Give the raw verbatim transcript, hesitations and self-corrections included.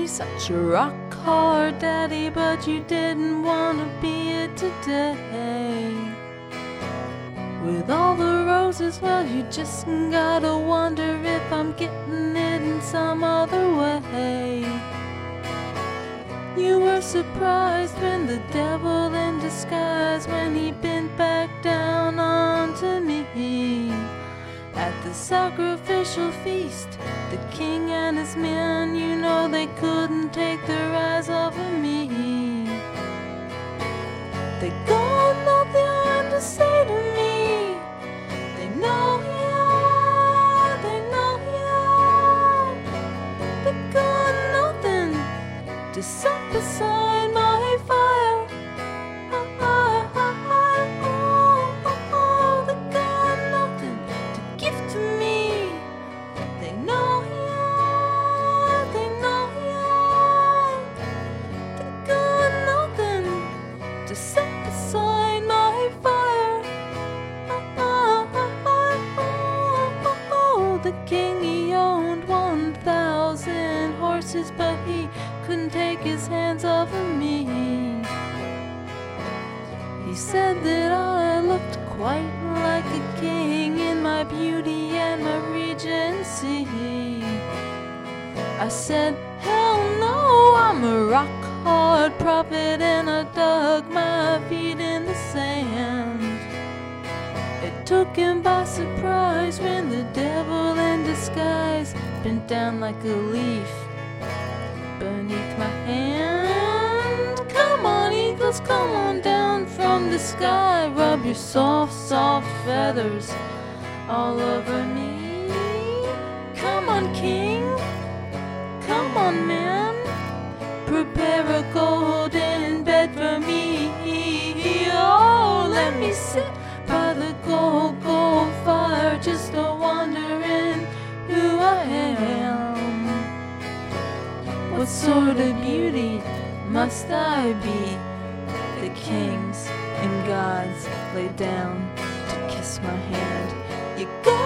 such a rock hard daddy, but you didn't want to be it today. With all the roses, well, you just gotta wonder if I'm getting it in some other way. You were surprised when the devil in disguise, when he bent back down onto me. At the sacrificial feast, the king and his men, you know they couldn't take their eyes off of me. They got nothing to say to me. They know ya, they know ya. They got nothing to set beside my fire. Oh, oh, oh, oh, oh. They got nothing to give to me. They know ya, they know ya. They got nothing to set beside my fire. Oh, oh, oh, oh, oh. The king, he owned one thousand horses, but he couldn't take his hands off of me. He said that I looked quite like a king in my beauty and my regency. I said, hell no, I'm a rock-hard prophet, and I dug my feet in the sand. It took him by surprise when the devil in disguise bent down like a leaf beneath my hand. Come on, eagles, come on down from the sky. Rub your soft, soft feathers all over me. Come on, king. Come on, man. Prepare a golden bed for me. Oh, let me sit by the gold, gold fire, just a wondering who I am. What sort of beauty must I be? The kings and gods lay down to kiss my hand. You got